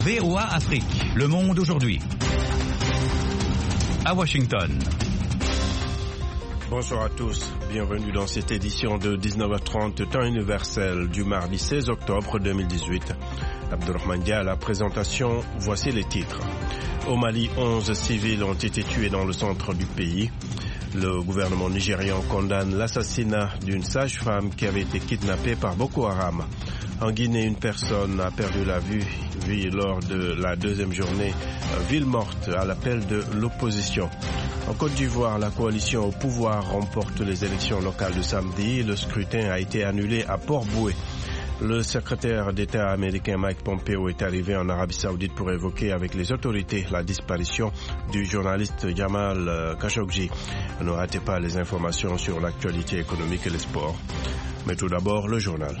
VOA Afrique, le monde aujourd'hui. À Washington. Bonsoir à tous, bienvenue dans cette édition de 19h30 temps universel du mardi 16 octobre 2018. Abdurrahman Dia à la présentation, voici les titres. Au Mali, 11 civils ont été tués dans le centre du pays. Le gouvernement nigérian condamne l'assassinat d'une sage-femme qui avait été kidnappée par Boko Haram. En Guinée, une personne a perdu la vie lors de la deuxième journée ville morte à l'appel de l'opposition. En Côte d'Ivoire, la coalition au pouvoir remporte les élections locales de samedi. Le scrutin a été annulé à Port-Boué. Le secrétaire d'État américain Mike Pompeo est arrivé en Arabie Saoudite pour évoquer avec les autorités la disparition du journaliste Jamal Khashoggi. Ne ratez pas les informations sur l'actualité économique et les sports. Mais tout d'abord, le journal.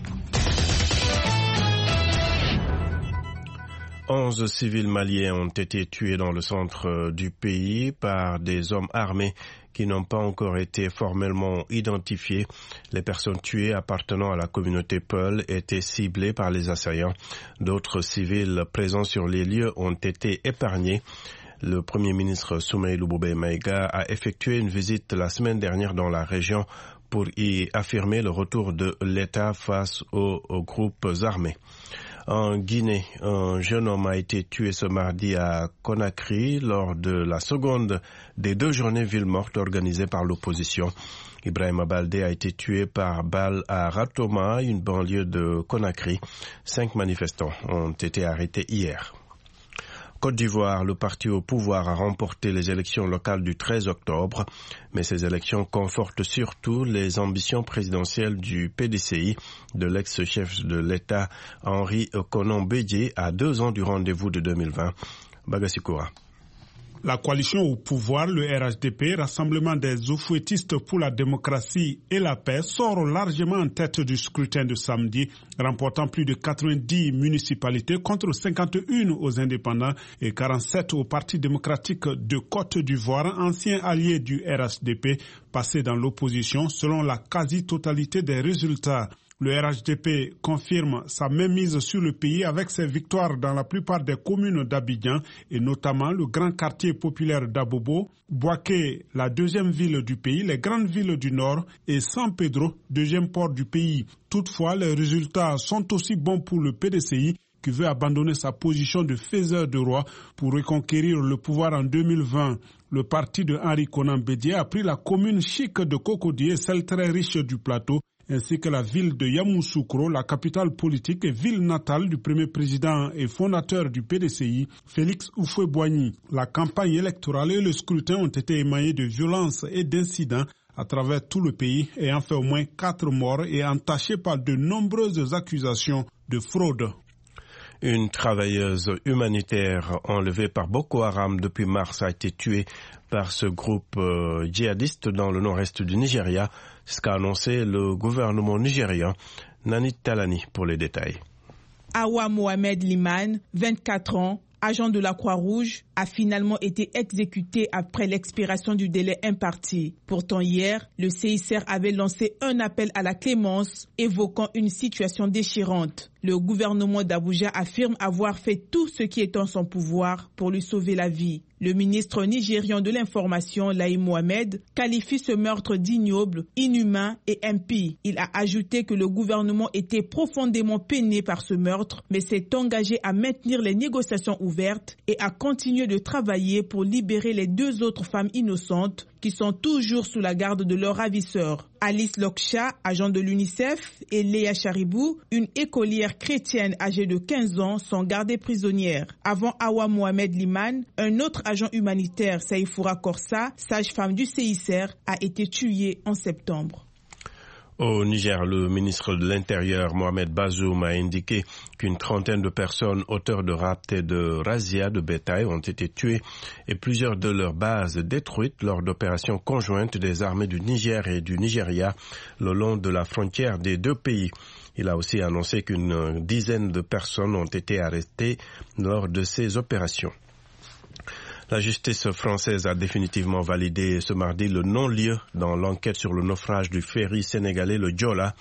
11 civils maliens ont été tués dans le centre du pays par des hommes armés qui n'ont pas encore été formellement identifiés. Les personnes tuées appartenant à la communauté Peul étaient ciblées par les assaillants. D'autres civils présents sur les lieux ont été épargnés. Le Premier ministre Soumaïlou Boubé Maïga a effectué une visite la semaine dernière dans la région pour y affirmer le retour de l'État face aux groupes armés. En Guinée, un jeune homme a été tué ce mardi à Conakry lors de la seconde des 2 journées ville morte organisées par l'opposition. Ibrahima Baldé a été tué par balle à Ratoma, une banlieue de Conakry. 5 manifestants ont été arrêtés hier. Côte d'Ivoire, le parti au pouvoir a remporté les élections locales du 13 octobre, mais ces élections confortent surtout les ambitions présidentielles du PDCI, de l'ex-chef de l'État Henri Konan Bédié, à 2 ans du rendez-vous de 2020. Bagasikoa. La coalition au pouvoir, le RHDP, Rassemblement des Oufouettistes pour la démocratie et la paix, sort largement en tête du scrutin de samedi, remportant plus de 90 municipalités contre 51 aux indépendants et 47 au Parti démocratique de Côte d'Ivoire, ancien allié du RHDP, passé dans l'opposition selon la quasi-totalité des résultats. Le RHDP confirme sa mainmise sur le pays avec ses victoires dans la plupart des communes d'Abidjan et notamment le grand quartier populaire d'Abobo, Bouaké, la deuxième ville du pays, les grandes villes du nord et San Pedro, deuxième port du pays. Toutefois, les résultats sont aussi bons pour le PDCI qui veut abandonner sa position de faiseur de roi pour reconquérir le pouvoir en 2020. Le parti de Henri Konan Bédié a pris la commune chic de Cocody, celle très riche du plateau, ainsi que la ville de Yamoussoukro, la capitale politique et ville natale du premier président et fondateur du PDCI, Félix Houphouët-Boigny. La campagne électorale et le scrutin ont été émaillés de violences et d'incidents à travers tout le pays, ayant fait au moins 4 morts et entachés par de nombreuses accusations de fraude. Une travailleuse humanitaire enlevée par Boko Haram depuis mars a été tuée par ce groupe djihadiste dans le nord-est du Nigeria. C'est ce qu'a annoncé le gouvernement nigérian. Nanit Talani pour les détails. Awa Mohamed Liman, 24 ans, agent de la Croix-Rouge, a finalement été exécuté après l'expiration du délai imparti. Pourtant hier, le CICR avait lancé un appel à la clémence, évoquant une situation déchirante. Le gouvernement d'Abuja affirme avoir fait tout ce qui est en son pouvoir pour lui sauver la vie. Le ministre nigérian de l'information, Lahi Mohamed, qualifie ce meurtre d'ignoble, inhumain et impie. Il a ajouté que le gouvernement était profondément peiné par ce meurtre, mais s'est engagé à maintenir les négociations ouvertes et à continuer de travailler pour libérer les 2 autres femmes innocentes qui sont toujours sous la garde de leurs ravisseurs. Alice Loksha, agent de l'UNICEF, et Léa Charibou, une écolière chrétienne âgée de 15 ans, sont gardées prisonnières. Avant Awa Mohamed Liman, un autre agent humanitaire, Saïfoura Korsa, sage-femme du CICR, a été tué en septembre. Au Niger, le ministre de l'Intérieur, Mohamed Bazoum, a indiqué qu'une trentaine de personnes auteurs de rapts et de razzias de bétail ont été tuées et plusieurs de leurs bases détruites lors d'opérations conjointes des armées du Niger et du Nigeria le long de la frontière des 2 pays. Il a aussi annoncé qu'une dizaine de personnes ont été arrêtées lors de ces opérations. La justice française a définitivement validé ce mardi le non-lieu dans l'enquête sur le naufrage du ferry sénégalais le Joola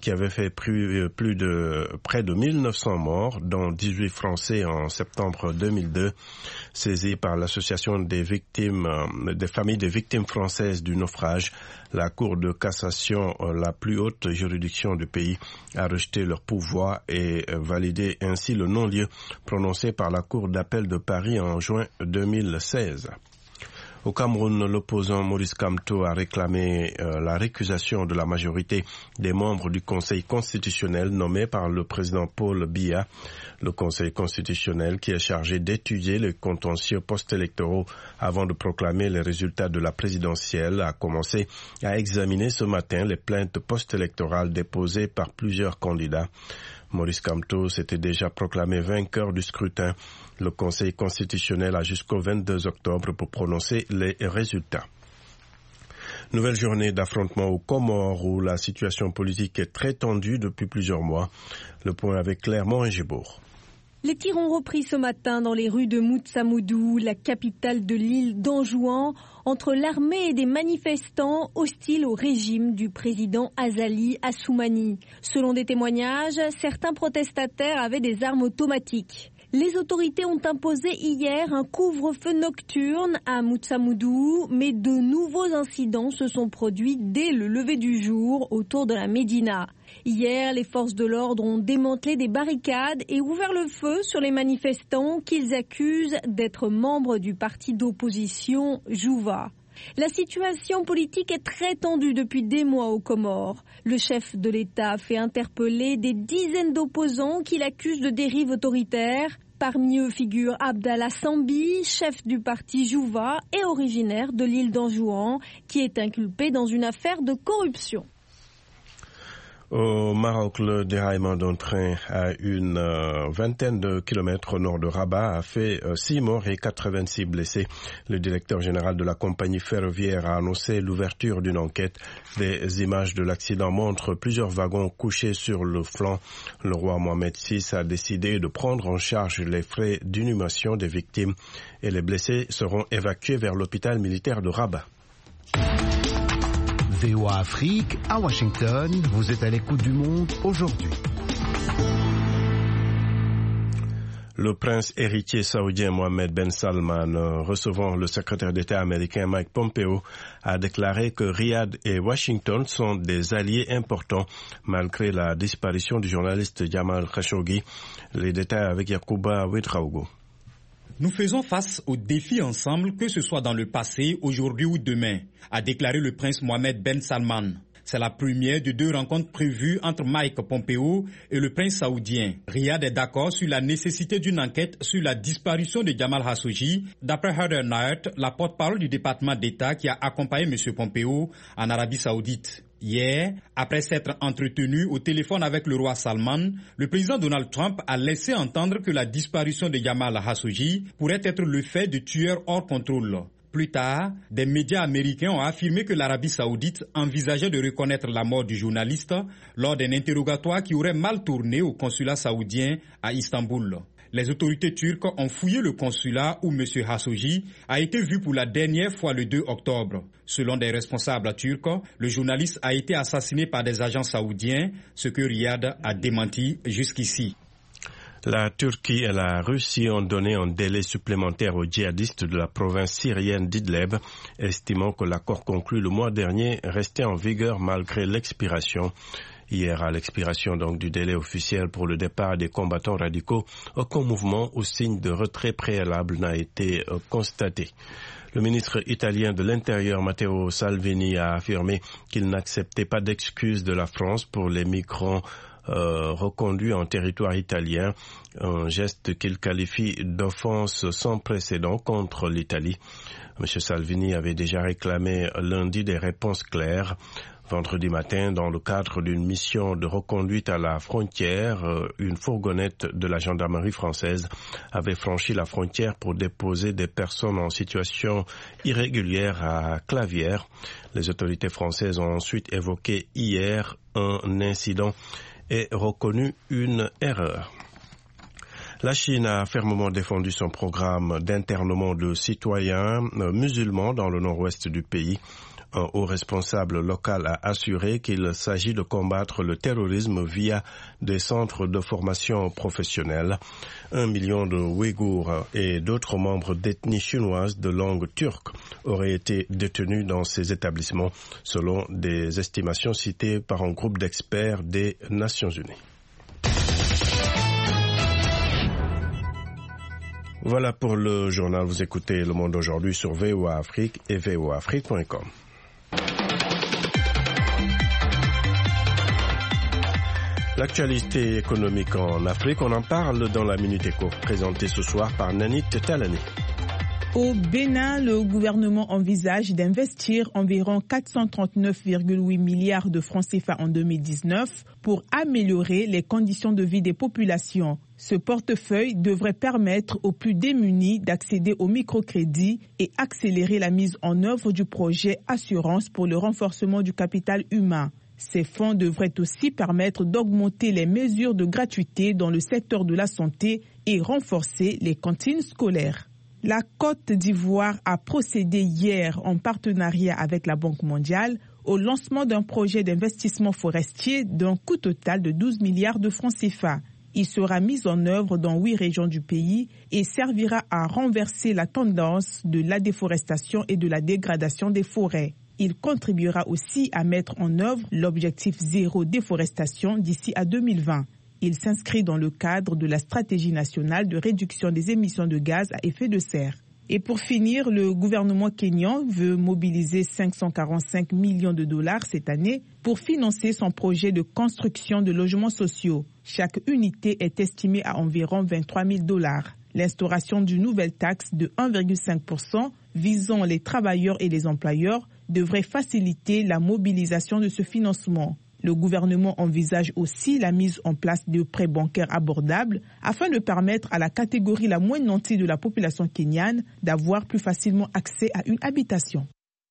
qui avait fait près de 1900 morts, dont 18 Français en septembre 2002, saisi par l'association des familles des victimes françaises du naufrage. La Cour de cassation, la plus haute juridiction du pays, a rejeté leur pourvoi et validé ainsi le non-lieu prononcé par la Cour d'appel de Paris en juin 2016. Au Cameroun, l'opposant Maurice Kamto a réclamé la récusation de la majorité des membres du Conseil constitutionnel nommés par le président Paul Biya. Le Conseil constitutionnel, qui est chargé d'étudier les contentieux post-électoraux avant de proclamer les résultats de la présidentielle, a commencé à examiner ce matin les plaintes post-électorales déposées par plusieurs candidats. Maurice Kamto s'était déjà proclamé vainqueur du scrutin. Le Conseil constitutionnel a jusqu'au 22 octobre pour prononcer les résultats. Nouvelle journée d'affrontement aux Comores où la situation politique est très tendue depuis plusieurs mois. Le point avec Claire Morin-Gibourg. Les tirs ont repris ce matin dans les rues de Moutsamoudou, la capitale de l'île d'Anjouan, entre l'armée et des manifestants hostiles au régime du président Azali Assoumani. Selon des témoignages, certains protestataires avaient des armes automatiques. Les autorités ont imposé hier un couvre-feu nocturne à Moutsamoudou, mais de nouveaux incidents se sont produits dès le lever du jour autour de la Médina. Hier, les forces de l'ordre ont démantelé des barricades et ouvert le feu sur les manifestants qu'ils accusent d'être membres du parti d'opposition Jouva. La situation politique est très tendue depuis des mois aux Comores. Le chef de l'État a fait interpeller des dizaines d'opposants qu'il accuse de dérive autoritaire. Parmi eux figure Abdallah Sambi, chef du parti Jouva et originaire de l'île d'Anjouan, qui est inculpé dans une affaire de corruption. Au Maroc, le déraillement d'un train à une vingtaine de kilomètres au nord de Rabat a fait 6 morts et 86 blessés. Le directeur général de la compagnie ferroviaire a annoncé l'ouverture d'une enquête. Des images de l'accident montrent plusieurs wagons couchés sur le flanc. Le roi Mohamed VI a décidé de prendre en charge les frais d'inhumation des victimes et les blessés seront évacués vers l'hôpital militaire de Rabat. VOA Afrique, à Washington, vous êtes à l'écoute du monde aujourd'hui. Le prince héritier saoudien Mohammed Ben Salman, recevant le secrétaire d'État américain Mike Pompeo, a déclaré que Riyad et Washington sont des alliés importants malgré la disparition du journaliste Jamal Khashoggi. Les détails avec Yacouba Ouedraogo. Nous faisons face aux défis ensemble, que ce soit dans le passé, aujourd'hui ou demain, a déclaré le prince Mohammed Ben Salman. C'est la première de 2 rencontres prévues entre Mike Pompeo et le prince saoudien. Riyad est d'accord sur la nécessité d'une enquête sur la disparition de Jamal Khashoggi, d'après Heather Nauert, la porte-parole du département d'État qui a accompagné M. Pompeo en Arabie Saoudite. Hier, après s'être entretenu au téléphone avec le roi Salman, le président Donald Trump a laissé entendre que la disparition de Jamal Khashoggi pourrait être le fait de tueurs hors contrôle. Plus tard, des médias américains ont affirmé que l'Arabie Saoudite envisageait de reconnaître la mort du journaliste lors d'un interrogatoire qui aurait mal tourné au consulat saoudien à Istanbul. Les autorités turques ont fouillé le consulat où M. Khashoggi a été vu pour la dernière fois le 2 octobre. Selon des responsables turcs, le journaliste a été assassiné par des agents saoudiens, ce que Riyad a démenti jusqu'ici. La Turquie et la Russie ont donné un délai supplémentaire aux djihadistes de la province syrienne d'Idlib, estimant que l'accord conclu le mois dernier restait en vigueur malgré l'expiration. Hier, à l'expiration donc du délai officiel pour le départ des combattants radicaux, aucun mouvement ou signe de retrait préalable n'a été constaté. Le ministre italien de l'Intérieur, Matteo Salvini, a affirmé qu'il n'acceptait pas d'excuses de la France pour les migrants reconduits en territoire italien, un geste qu'il qualifie d'offense sans précédent contre l'Italie. M. Salvini avait déjà réclamé lundi des réponses claires. Vendredi matin, dans le cadre d'une mission de reconduite à la frontière, une fourgonnette de la gendarmerie française avait franchi la frontière pour déposer des personnes en situation irrégulière à Clavières. Les autorités françaises ont ensuite évoqué hier un incident et reconnu une erreur. La Chine a fermement défendu son programme d'internement de citoyens musulmans dans le nord-ouest du pays. Un haut responsable local a assuré qu'il s'agit de combattre le terrorisme via des centres de formation professionnelle. 1 million de Ouïghours et d'autres membres d'ethnie chinoise de langue turque auraient été détenus dans ces établissements, selon des estimations citées par un groupe d'experts des Nations Unies. Voilà pour le journal. Vous écoutez Le Monde aujourd'hui sur VOA Afrique et voaafrique.com. L'actualité économique en Afrique, on en parle dans la Minute Éco, présentée ce soir par Nanit Talani. Au Bénin, le gouvernement envisage d'investir environ 439,8 milliards de francs CFA en 2019 pour améliorer les conditions de vie des populations. Ce portefeuille devrait permettre aux plus démunis d'accéder au microcrédit et accélérer la mise en œuvre du projet Assurance pour le renforcement du capital humain. Ces fonds devraient aussi permettre d'augmenter les mesures de gratuité dans le secteur de la santé et renforcer les cantines scolaires. La Côte d'Ivoire a procédé hier en partenariat avec la Banque mondiale au lancement d'un projet d'investissement forestier d'un coût total de 12 milliards de francs CFA. Il sera mis en œuvre dans 8 régions du pays et servira à renverser la tendance de la déforestation et de la dégradation des forêts. Il contribuera aussi à mettre en œuvre l'objectif zéro déforestation d'ici à 2020. Il s'inscrit dans le cadre de la stratégie nationale de réduction des émissions de gaz à effet de serre. Et pour finir, le gouvernement kényan veut mobiliser 545 millions de dollars cette année pour financer son projet de construction de logements sociaux. Chaque unité est estimée à environ 23 000 dollars. L'instauration d'une nouvelle taxe de 1,5% visant les travailleurs et les employeurs devrait faciliter la mobilisation de ce financement. Le gouvernement envisage aussi la mise en place de prêts bancaires abordables afin de permettre à la catégorie la moins nantie de la population kenyane d'avoir plus facilement accès à une habitation.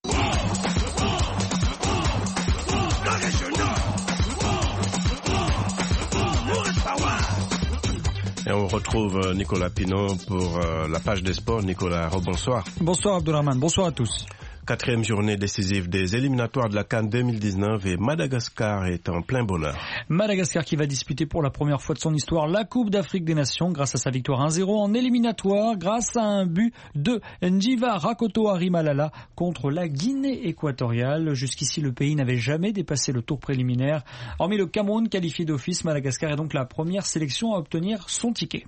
Et on retrouve Nicolas Pinon pour la page des sports. Nicolas, rebonsoir. Bonsoir Abdourahmane, bonsoir à tous. 4e journée décisive des éliminatoires de la CAN 2019 et Madagascar est en plein bonheur. Madagascar qui va disputer pour la première fois de son histoire la Coupe d'Afrique des Nations grâce à sa victoire 1-0 en éliminatoire grâce à un but de Njiva Rakoto Harimalala contre la Guinée équatoriale. Jusqu'ici, le pays n'avait jamais dépassé le tour préliminaire. Hormis le Cameroun qualifié d'office, Madagascar est donc la première sélection à obtenir son ticket.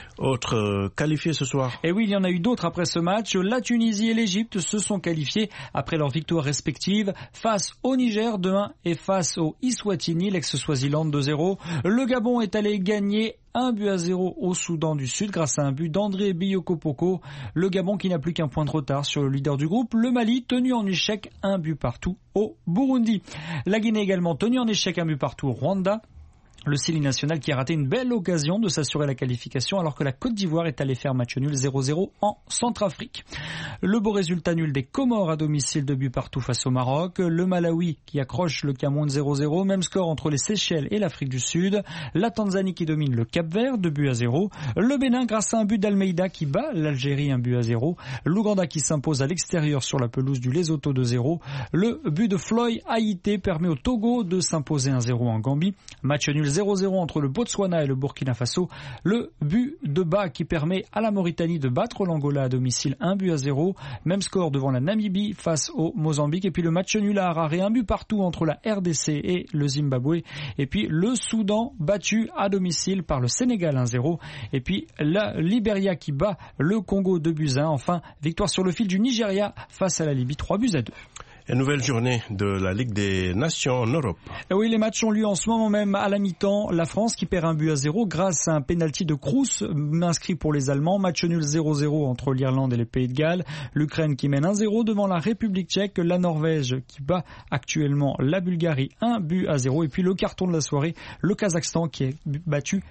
Autre qualifié ce soir. Et oui, il y en a eu d'autres après ce match. La Tunisie et l'Égypte se sont qualifiés après leurs victoires respectives face au Niger 2-1 et face au Eswatini, l'ex-Swaziland 2-0. Le Gabon est allé gagner 1-0 au Soudan du Sud grâce à un but d'André Biyoko-Poko. Le Gabon qui n'a plus qu'un point de retard sur le leader du groupe, le Mali, tenu en échec 1 but partout au Burundi. La Guinée également tenue en échec 1 but partout au Rwanda. Le Sili national qui a raté une belle occasion de s'assurer la qualification alors que la Côte d'Ivoire est allée faire match nul 0-0 en Centrafrique. Le beau résultat nul des Comores à domicile 2 buts partout face au Maroc. Le Malawi qui accroche le Cameroun 0-0. Même score entre les Seychelles et l'Afrique du Sud. La Tanzanie qui domine le Cap-Vert 2-0. Le Bénin grâce à un but d'Almeida qui bat l'Algérie 1-0. L'Ouganda qui s'impose à l'extérieur sur la pelouse du Lesotho 2-0. Le but de Floyd Haïté permet au Togo de s'imposer 1-0 en Gambie. Match nul 0-0 entre le Botswana et le Burkina Faso. Le but de Ba qui permet à la Mauritanie de battre l'Angola à domicile 1-0. Même score devant la Namibie face au Mozambique. Et puis le match nul à Harare, 1 but partout entre la RDC et le Zimbabwe. Et puis le Soudan battu à domicile par le Sénégal 1-0. Et puis la Libéria qui bat le Congo 2-1. Enfin, victoire sur le fil du Nigeria face à la Libye 3-2. Une nouvelle journée de la Ligue des Nations en Europe. Et oui, les matchs ont lieu en ce moment même à la mi-temps. La France qui perd 1-0 grâce à un pénalty de Kroos inscrit pour les Allemands. Match nul 0-0 entre l'Irlande et les Pays de Galles. L'Ukraine qui mène 1-0 devant la République tchèque. La Norvège qui bat actuellement la Bulgarie 1-0. Et puis le carton de la soirée, le Kazakhstan qui est battu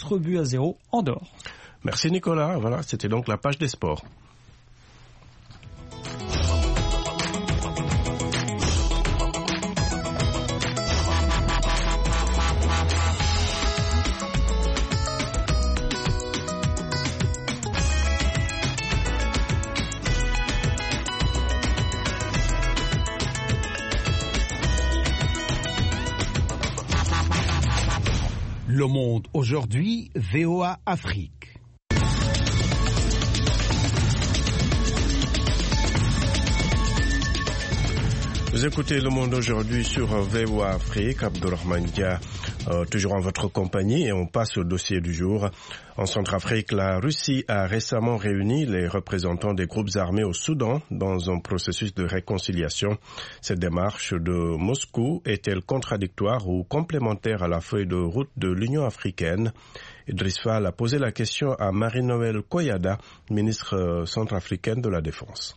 4-0 en dehors. Merci Nicolas. Voilà, c'était donc la page des sports. Le Monde aujourd'hui, VOA Afrique. Vous écoutez Le Monde aujourd'hui sur VOA Afrique. Abdourahmane Dia, toujours en votre compagnie, et on passe au dossier du jour. En Centrafrique, la Russie a récemment réuni les représentants des groupes armés au Soudan dans un processus de réconciliation. Cette démarche de Moscou est-elle contradictoire ou complémentaire à la feuille de route de l'Union africaine? Idriss Fall a posé la question à Marie-Noëlle Koyada, ministre centrafricaine de la Défense.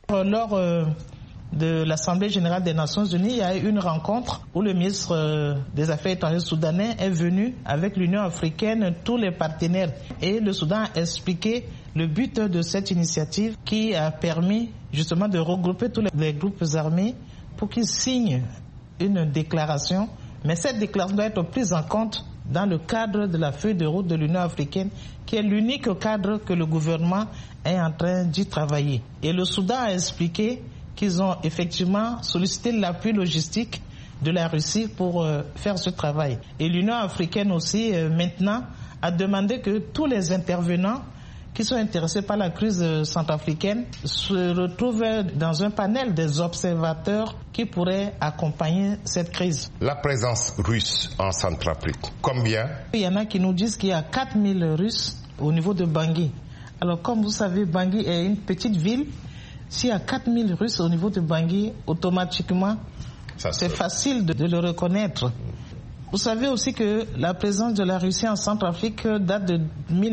De l'Assemblée générale des Nations Unies, il y a eu une rencontre où le ministre des Affaires étrangères soudanais est venu avec l'Union africaine, tous les partenaires. Et le Soudan a expliqué le but de cette initiative qui a permis justement de regrouper tous les groupes armés pour qu'ils signent une déclaration. Mais cette déclaration doit être prise en compte dans le cadre de la feuille de route de l'Union africaine, qui est l'unique cadre que le gouvernement est en train d'y travailler. Et le Soudan a expliqué qu'ils ont effectivement sollicité l'appui logistique de la Russie pour faire ce travail. Et l'Union africaine aussi, maintenant, a demandé que tous les intervenants qui sont intéressés par la crise centrafricaine se retrouvent dans un panel des observateurs qui pourraient accompagner cette crise. La présence russe en Centrafrique, combien? Il y en a qui nous disent qu'il y a 4000 Russes au niveau de Bangui. Alors comme vous savez, Bangui est une petite ville. S'il y a 4000 Russes au niveau de Bangui, automatiquement, c'est facile de le reconnaître. Vous savez aussi que la présence de la Russie en Centrafrique date de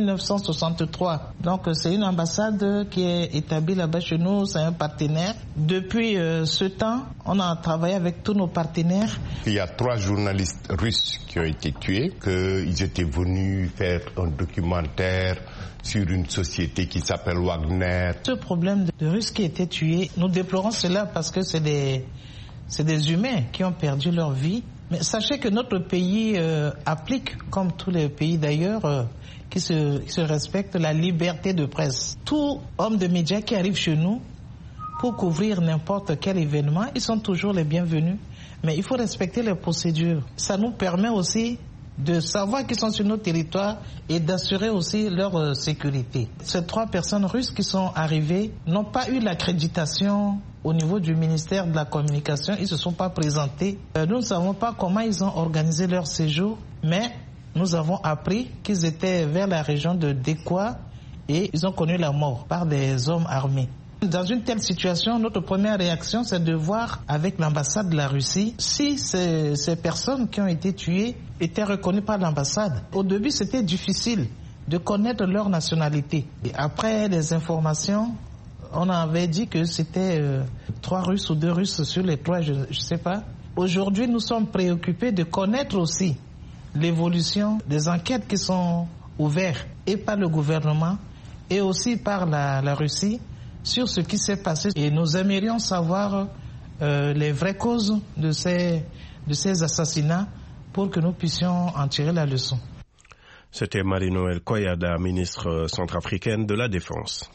1963. Donc c'est une ambassade qui est établie là-bas chez nous, c'est un partenaire. Depuis ce temps, on a travaillé avec tous nos partenaires. Il y a 3 journalistes russes qui ont été tués, qu'ils étaient venus faire un documentaire sur une société qui s'appelle Wagner. Ce problème de Russes qui étaient tués, nous déplorons cela parce que c'est des humains qui ont perdu leur vie. Mais sachez que notre pays applique, comme tous les pays d'ailleurs, qui se respectent, la liberté de presse. Tout homme de médias qui arrive chez nous pour couvrir n'importe quel événement, ils sont toujours les bienvenus. Mais il faut respecter les procédures. Ça nous permet aussi de savoir qu'ils sont sur notre territoire et d'assurer aussi leur sécurité. Ces 3 personnes russes qui sont arrivées n'ont pas eu l'accréditation au niveau du ministère de la Communication. Ils ne se sont pas présentés. Nous ne savons pas comment ils ont organisé leur séjour, mais nous avons appris qu'ils étaient vers la région de Dekwa et ils ont connu la mort par des hommes armés. Dans une telle situation, notre première réaction, c'est de voir avec l'ambassade de la Russie si ces personnes qui ont été tuées étaient reconnues par l'ambassade. Au début, c'était difficile de connaître leur nationalité. Et après les informations, on avait dit que c'était 3 Russes ou 2 Russes sur les 3, je ne sais pas. Aujourd'hui, nous sommes préoccupés de connaître aussi l'évolution des enquêtes qui sont ouvertes et par le gouvernement et aussi par la Russie sur ce qui s'est passé. Et nous aimerions savoir les vraies causes de ces assassinats pour que nous puissions en tirer la leçon. C'était Marie-Noëlle Koyada, ministre centrafricaine de la Défense.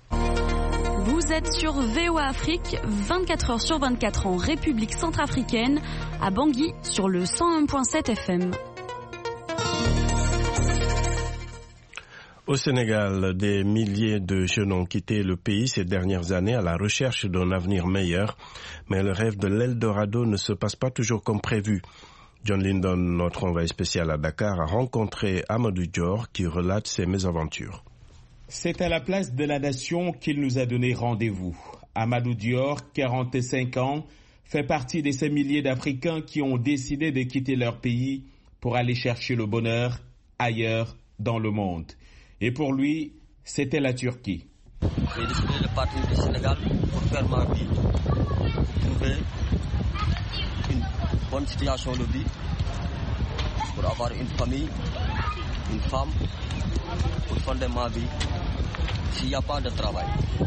Vous êtes sur VOA Afrique, 24 heures sur 24 en République centrafricaine, à Bangui sur le 101.7 FM. Au Sénégal, des milliers de jeunes ont quitté le pays ces dernières années à la recherche d'un avenir meilleur, mais le rêve de l'Eldorado ne se passe pas toujours comme prévu. John Lindon, notre envoyé spécial à Dakar, a rencontré Amadou Dior qui relate ses mésaventures. C'est à la place de la nation qu'il nous a donné rendez-vous. Amadou Dior, 45 ans, fait partie de ces milliers d'Africains qui ont décidé de quitter leur pays pour aller chercher le bonheur ailleurs dans le monde. Et pour lui, c'était la Turquie. J'ai décidé de partir du Sénégal pour faire ma vie, trouver une bonne situation de vie, pour avoir une famille, une femme, pour fonder ma vie, s'il n'y a pas de travail.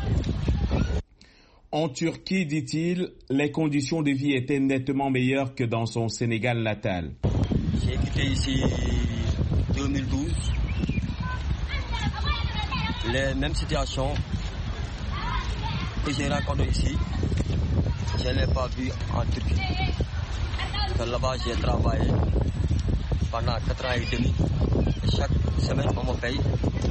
En Turquie, dit-il, les conditions de vie étaient nettement meilleures que dans son Sénégal natal. J'ai quitté ici en 2012. Les mêmes situations que j'ai rencontrées ici, je ne l'ai pas vu en Turquie. Là-bas, j'ai travaillé pendant 4 ans et demi. Et chaque semaine, on me paye.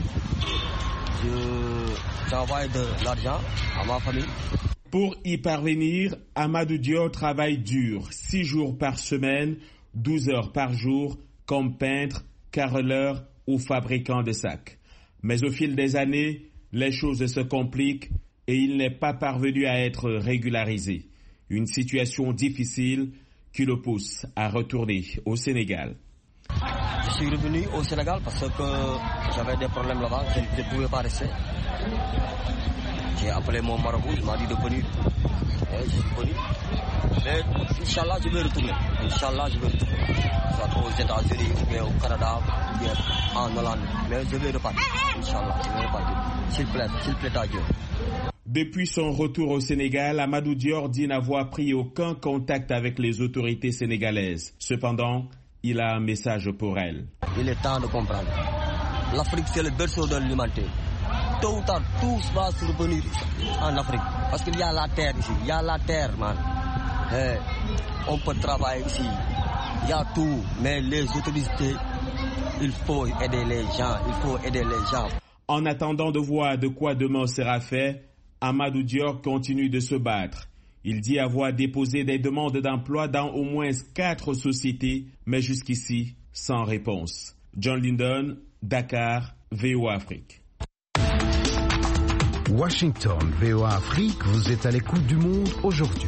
J'envoie de l'argent à ma famille. Pour y parvenir, Amadou Dior travaille dur, 6 jours par semaine, 12 heures par jour, comme peintre, carreleur ou fabricant de sacs. Mais au fil des années, les choses se compliquent et il n'est pas parvenu à être régularisé. Une situation difficile qui le pousse à retourner au Sénégal. Je suis revenu au Sénégal parce que j'avais des problèmes là-bas, je ne pouvais pas rester. J'ai appelé mon marabout, il m'a dit de venir. Et je suis venu. Mais Inch'Allah, je vais retourner. Inch'Allah, je vais retourner. Soit aux États-Unis, ou bien au Canada, ou bien en Hollande. Mais je vais repartir. Inch'Allah, je vais repartir. S'il plaît à Dieu. Depuis son retour au Sénégal, Amadou Dior dit n'avoir pris aucun contact avec les autorités sénégalaises. Cependant, il a un message pour elle. Il est temps de comprendre. L'Afrique, c'est le berceau de l'humanité. Tôt ou tard, tout va se revenir en Afrique. Parce qu'il y a la terre ici. Il y a la terre, man. On peut travailler ici. Il y a tout. Mais les autorités, il faut aider les gens. Il faut aider les gens. En attendant de voir de quoi demain sera fait, Amadou Dior continue de se battre. Il dit avoir déposé des demandes d'emploi dans au moins 4 sociétés, mais jusqu'ici, sans réponse. John Linden, Dakar, VOA Afrique. Washington, VOA Afrique, vous êtes à l'écoute du monde aujourd'hui.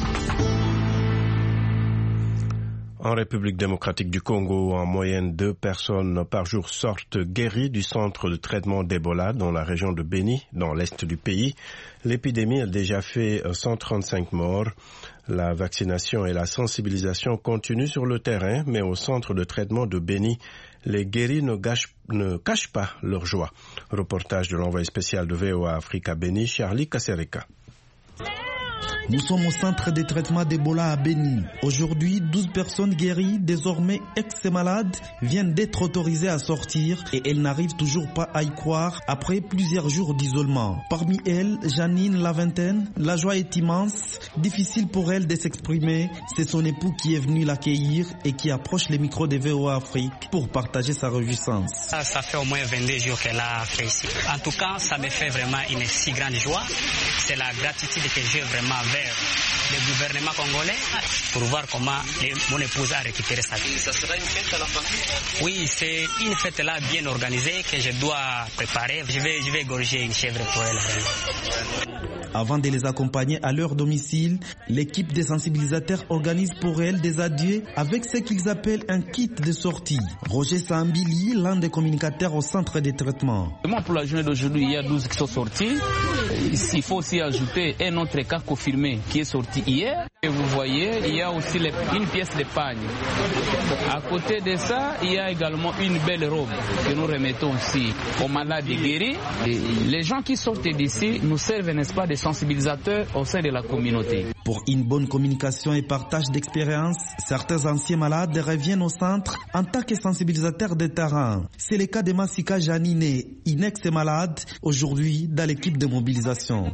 En République démocratique du Congo, en moyenne 2 personnes par jour sortent guéries du centre de traitement d'Ebola dans la région de Beni, dans l'est du pays. L'épidémie a déjà fait 135 morts. La vaccination et la sensibilisation continuent sur le terrain, mais au centre de traitement de Beni, les guéris ne cachent pas leur joie. Reportage de l'envoyé spécial de VOA Afrique à Beni, Charlie Kasereka. Nous sommes au centre de traitement d'Ebola à Beni. Aujourd'hui, 12 personnes guéries, désormais ex-malades, viennent d'être autorisées à sortir et elles n'arrivent toujours pas à y croire après plusieurs jours d'isolement. Parmi elles, Janine, la vingtaine, la joie est immense, difficile pour elle de s'exprimer. C'est son époux qui est venu l'accueillir et qui approche les micros de VOA Afrique pour partager sa réjouissance. Ça fait au moins 22 jours qu'elle a fait ici. En tout cas, ça me fait vraiment une si grande joie. C'est la gratitude que j'ai vraiment vers le gouvernement congolais pour voir comment mon épouse a récupéré sa vie. Ça sera une fête à la famille? Oui, c'est une fête là bien organisée que je dois préparer. Je vais égorger une chèvre pour elle. Avant de les accompagner à leur domicile, l'équipe des sensibilisateurs organise pour elles des adieux avec ce qu'ils appellent un kit de sortie. Roger Sambili, l'un des communicateurs au centre de traitement. Pour la journée d'aujourd'hui, il y a 12 qui sont sortis. Il faut aussi ajouter un autre cas confirmé qui est sorti hier. Et vous voyez, il y a aussi une pièce d'épargne. À côté de ça, il y a également une belle robe que nous remettons aussi aux malades guéris. Et les gens qui sortent d'ici nous servent, n'est-ce pas, des sensibilisateurs au sein de la communauté. Pour une bonne communication et partage d'expérience, certains anciens malades reviennent au centre en tant que sensibilisateurs de terrain. C'est le cas de Masika Janine, une ex-malade, aujourd'hui dans l'équipe de mobilisation.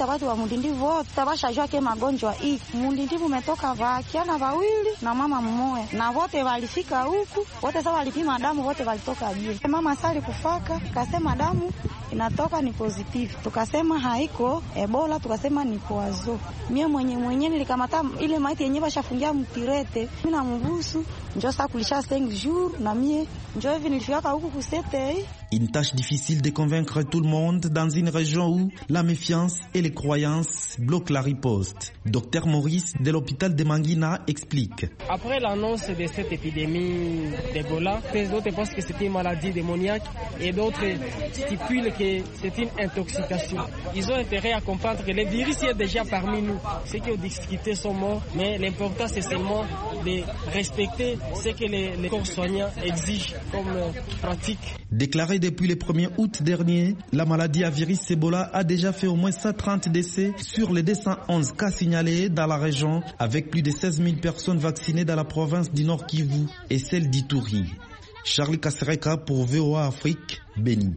Mundindi umetoka vakiana wawili na mama mmoja na wote walifika huku wote sasa walipima damu wote walitoka juu. Mama sali kufaka kasema damu inatoka ni positive, tukasema haiko Ebola, tukasema ni poazo. Mie mwenyewe nilikamata ile maiti yenyewe bashafungia mtirete, mimi na mbusu njoo sasa kulisha 5 jours na mie njoo hivi nilifika huku kusete. Une tâche difficile de convaincre tout le monde dans une région où la méfiance et les croyances bloquent la riposte. Docteur Maurice de l'hôpital de Mangina explique. Après l'annonce de cette épidémie d'Ebola, d'autres pensent que c'est une maladie démoniaque et d'autres stipulent que c'est une intoxication. Ils ont intérêt à comprendre que le virus est déjà parmi nous. Ceux qui ont discuté sont morts, mais l'important c'est seulement de respecter ce que les corps soignants exigent comme pratique. Déclaré depuis le 1er août dernier, la maladie à virus Ebola a déjà fait au moins 130 décès sur les 211 cas signalés dans la région, avec plus de 16 000 personnes vaccinées dans la province du Nord Kivu et celle d'Ituri. Charlie Kasereka pour VOA Afrique, Beni.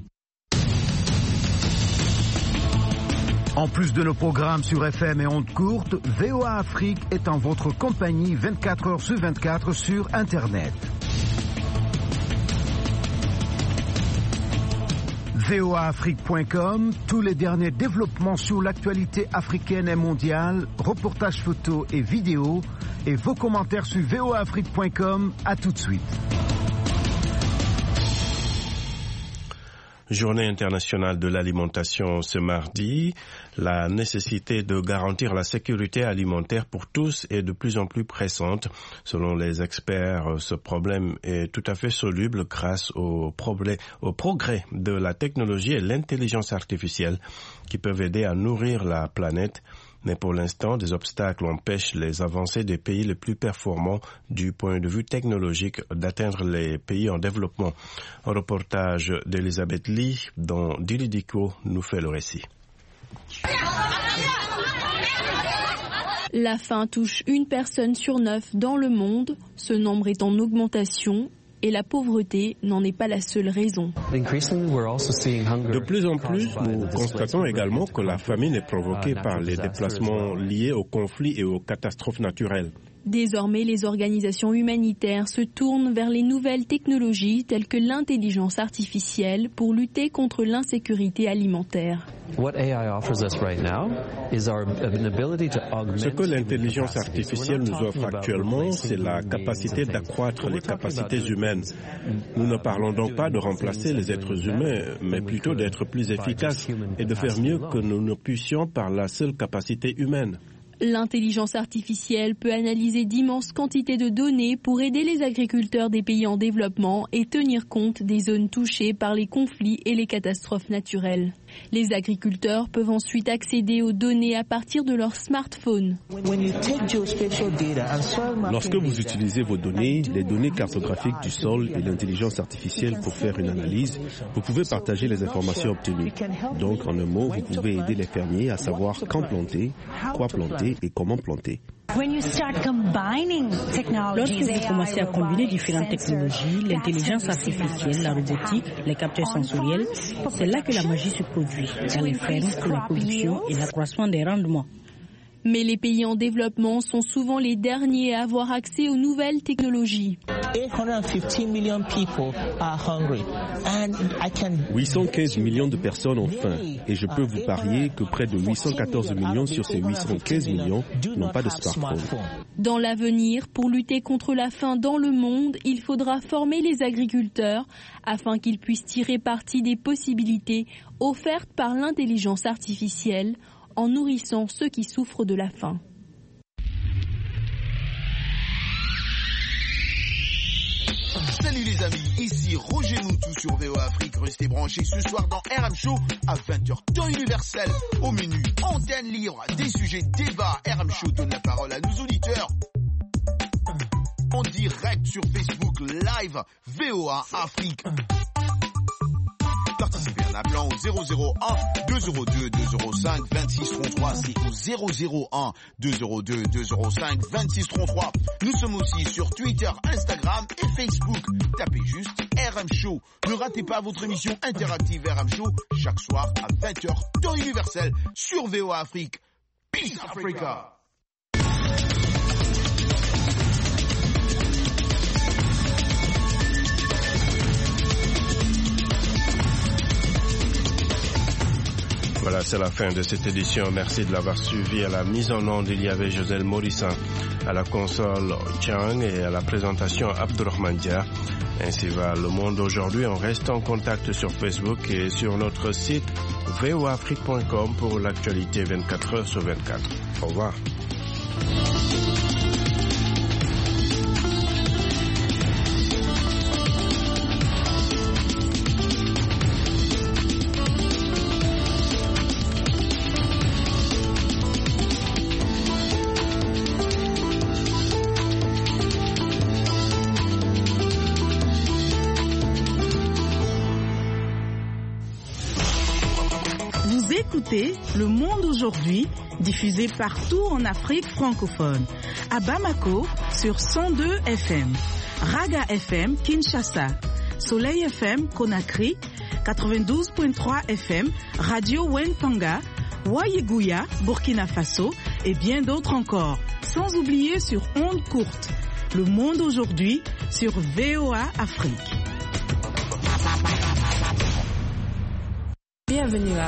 En plus de nos programmes sur FM et ondes courtes, VOA Afrique est en votre compagnie 24 heures sur 24 sur Internet. voaafrique.com, tous les derniers développements sur l'actualité africaine et mondiale, reportages photos et vidéos, et vos commentaires sur voaafrique.com. À tout de suite. Journée internationale de l'alimentation ce mardi. La nécessité de garantir la sécurité alimentaire pour tous est de plus en plus pressante. Selon les experts, ce problème est tout à fait soluble grâce au progrès de la technologie et l'intelligence artificielle qui peuvent aider à nourrir la planète. Mais pour l'instant, des obstacles empêchent les avancées des pays les plus performants du point de vue technologique d'atteindre les pays en développement. Un reportage d'Elisabeth Lee dont Dili Diko nous fait le récit. La faim touche 1 personne sur 9 dans le monde. Ce nombre est en augmentation. Et la pauvreté n'en est pas la seule raison. De plus en plus, nous constatons également que la famine est provoquée par les déplacements liés aux conflits et aux catastrophes naturelles. Désormais, les organisations humanitaires se tournent vers les nouvelles technologies telles que l'intelligence artificielle pour lutter contre l'insécurité alimentaire. Ce que l'intelligence artificielle nous offre actuellement, c'est la capacité d'accroître les capacités humaines. Nous ne parlons donc pas de remplacer les êtres humains, mais plutôt d'être plus efficaces et de faire mieux que nous ne puissions par la seule capacité humaine. L'intelligence artificielle peut analyser d'immenses quantités de données pour aider les agriculteurs des pays en développement et tenir compte des zones touchées par les conflits et les catastrophes naturelles. Les agriculteurs peuvent ensuite accéder aux données à partir de leur smartphone. Lorsque vous utilisez vos données, les données cartographiques du sol et l'intelligence artificielle pour faire une analyse, vous pouvez partager les informations obtenues. Donc, en un mot, vous pouvez aider les fermiers à savoir quand planter, quoi planter et comment planter. Lorsque vous commencez à combiner différentes technologies, l'intelligence artificielle, la robotique, les capteurs sensoriels, c'est là que la magie se produit dans les fermes pour la production et l'accroissement des rendements. Mais les pays en développement sont souvent les derniers à avoir accès aux nouvelles technologies. 815 millions de personnes ont faim et je peux vous parier que près de 814 millions sur ces 815 millions n'ont pas de smartphone. Dans l'avenir, pour lutter contre la faim dans le monde, il faudra former les agriculteurs afin qu'ils puissent tirer parti des possibilités offertes par l'intelligence artificielle en nourrissant ceux qui souffrent de la faim. Salut les amis, ici Roger Moutou sur VOA Afrique. Restez branchés ce soir dans RM Show à 20h, temps universel. Au menu, antenne libre, des sujets, débats. RM Show donne la parole à nos auditeurs. En direct sur Facebook Live, VOA Afrique. Participez en appelant au 001 202 205 26 33. C'est au 001 202 205 26 33. Nous sommes aussi sur Twitter, Instagram et Facebook. Tapez juste RM Show. Ne ratez pas votre émission interactive RM Show chaque soir à 20h, temps universel sur VOA Afrique. Peace Africa. Voilà, c'est la fin de cette édition. Merci de l'avoir suivi. À la mise en onde, il y avait Joselle Morissin, à la console Chang et à la présentation Abdourahmane Dia. Ainsi va le monde aujourd'hui. On reste en contact sur Facebook et sur notre site voaafrique.com pour l'actualité 24 heures sur 24. Au revoir. Écoutez Le Monde aujourd'hui, diffusé partout en Afrique francophone. À Bamako, sur 102 FM. Raga FM, Kinshasa. Soleil FM, Conakry. 92.3 FM, Radio Wentanga. Wayeguya, Burkina Faso. Et bien d'autres encore. Sans oublier sur ondes courtes. Le Monde aujourd'hui, sur VOA Afrique. bienvenue à